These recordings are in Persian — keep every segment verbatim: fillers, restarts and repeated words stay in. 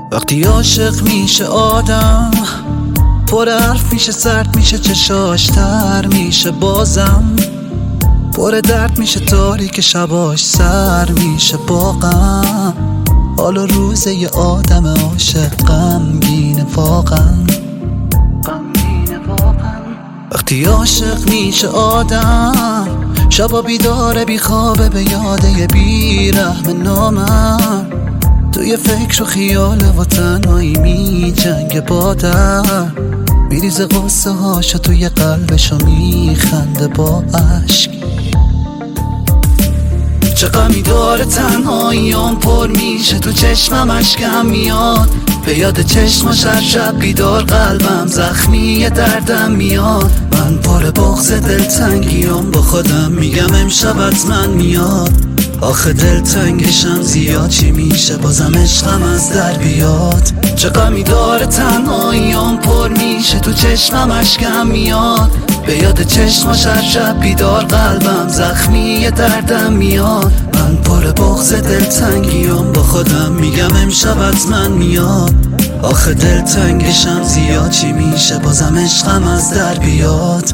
وقتی عاشق میشه آدم پر حرف میشه، سرد میشه، چشاش تر میشه، بازم پر درد میشه، تاریک شباش سر میشه با غم. حالا روز یه آدم عاشق غمگینه واقعا. وقتی عاشق میشه آدم شبا بیداره بیخوابه به یاده بیرحم نامرد، توی فکر و خیاله و تنهایی می جنگ با در، میریزه غصه هاشو توی قلبشو میخنده با عشق. چه غمی داره تنهاییام پر میشه، تو چشمم اشکم میاد، به یاد چشماش هر شب بیدار قلبم زخمی دردم میاد. من پر بغض دلتنگیام با خودم میگم امشب حتما میاد، آخه دلتنگشم زیاد چی میشه بازم عشقم از در بیاد. چه غمی داره تنهاییام پر میشه، تو چشمم اشکم میاد، به یاد چشماش هر شب بیدار قلبم زخمی دردم میاد. من پر بغض دلتنگیام با خودم میگم امشب حتما میاد، آخه دلتنگشم زیاد چی میشه بازم عشقم از در بیاد.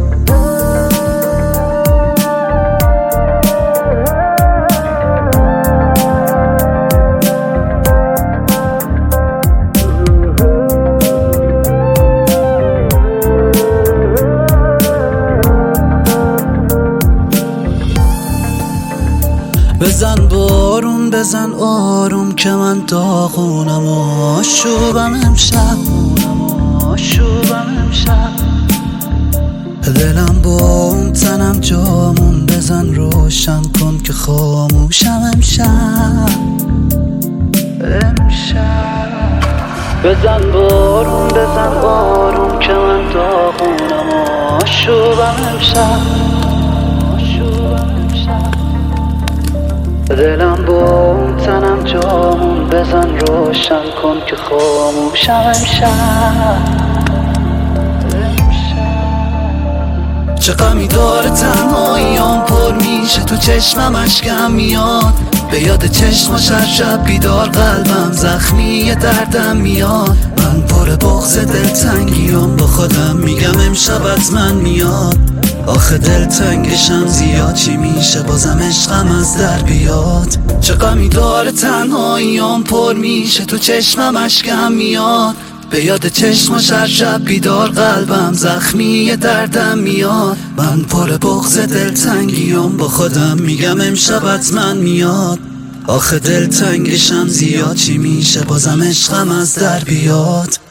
بزن بارون بزن آروم که من داغونم و آشوبم امشب، دلم با اون تنم جامون، بزن روشن کن که خاموشم امشب. بزن بارون بزن آروم که من داغونم و آشوبم امشب، دلم با اون تنم جامون، بزن روشن کن که خاموشم امشب. چه غمی داره تنهاییام پر میشه، تو چشمم اشکم میاد، به یاد چشماش هر شب بیدار قلبم زخمی دردم میاد. من پر بغض دلتنگیام با خودم میگم امشب حتما میاد، آخه دلتنگشم زیاد چی میشه بازم عشقم از در بیاد. چه غمی داره تنهاییام پر میشه، تو چشمم اشکم میاد، به یاد چشماش هر شب بیدار قلبم زخمی دردم میاد. من پر بغض دلتنگیام با خودم میگم امشب حتما میاد، آخه دلتنگشم زیاد چی میشه بازم عشقم از در بیاد.